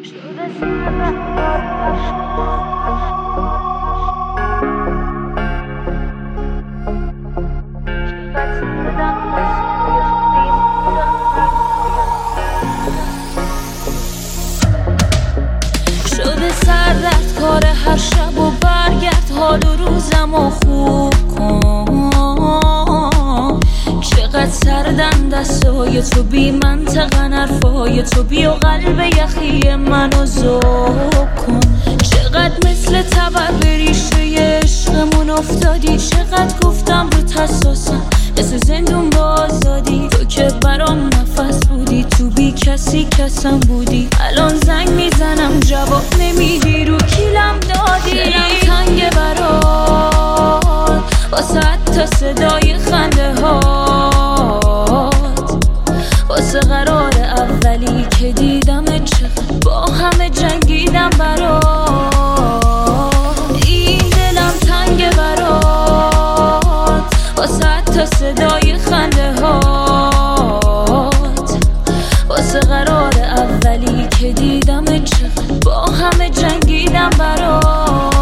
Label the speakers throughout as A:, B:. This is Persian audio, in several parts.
A: شده سردت کار هر شب و برگرد حال و روزمو خوب کن. چقدر سردن دستای تو بی منطقن حرفای تو بیا قلب یخی منو ذوب کن. چقدر مثل تبر به ریشه عشقمون افتادی. چقدر گفتم رو حساسم مثل زندون با آزادی. تو که برام نفس بودی تو بی کسی کسم بودی. الان زنگ میزنم جواب نمیدی رو کیلم دادی. دلم تنگ برات واسه حتی صدای خنده هات. واسه قرار اولی که دیدم چقدر با همه جنگیدم برات. این دلم تنگ برات واسه حتی صدای خنده هات. واسه قرار اولی که دیدم چقدر با همه جنگیدم برات.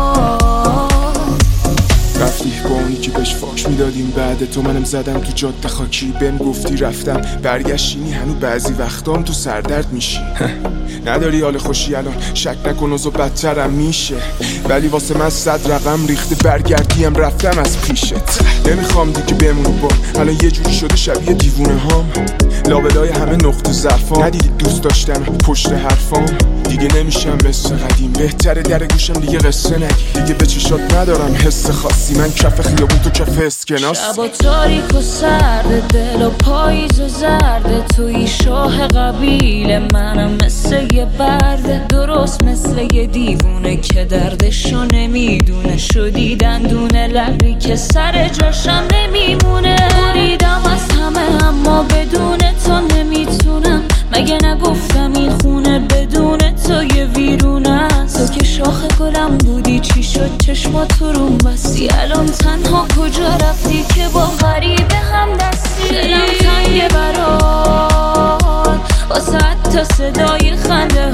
B: رفتی با اونی که بهش فاش میدادیم بعد تو منم زدم تو جاده خاکی. بهم گفتی رفتم برگشتینی هنو بعضی وقتام تو سردرد میشی. نداری حال خوشی الان شک نکن اوضاع بدترم میشه. ولی واسه من 100 رقم ریخته برگردیم رفتم از پیشت. نمیخوام دیگه بمونو با الان یه جوری شده شبیه دیوونه هام. لابلای همه نقطه ضعفام ندیدی دوست داشتم پشت حرفام. دیگه نمیشم مثل قدیم بهتره در گوشم دیگه قصه نگی. دیگه به چشات ندارم حس خاصی. من کف خیابون تو کف اسکناس.
A: شبا تاریک و سرد دل و پاییز و زرد. توی شاه قبیل منم مثل یه برده. درست مثل یه دیوونه که دردشو نمیدونه. شدی دندونه لبی که سر جاشم نمیمونه. بریدم از همه اما بدون تو نمیتونم. مگه نگفتم این خونه بدون تو یه ویرونه است. تو که شاخ گلم بودی چی شد چشمات روم بستی. الان تنها کجا رفتی که با غریبه هم دستی. دلم تنگ برات واسه حتی صدای خنده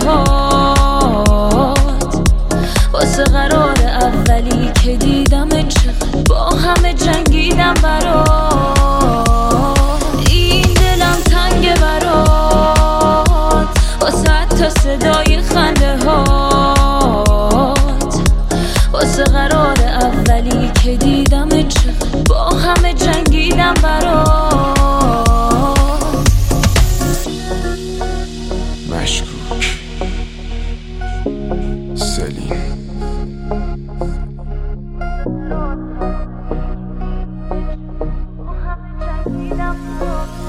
A: هات. واسه قرار اولی که دیدم چقدر با همه جنگیدم برات. این دلم تنگ برات واسه حتی صدای خنده هات. واسه قرار اولی که دیدم چقدر با همه جنگیدم برات.
B: مشکوک سلیم.
A: با همه جنگیدم برات.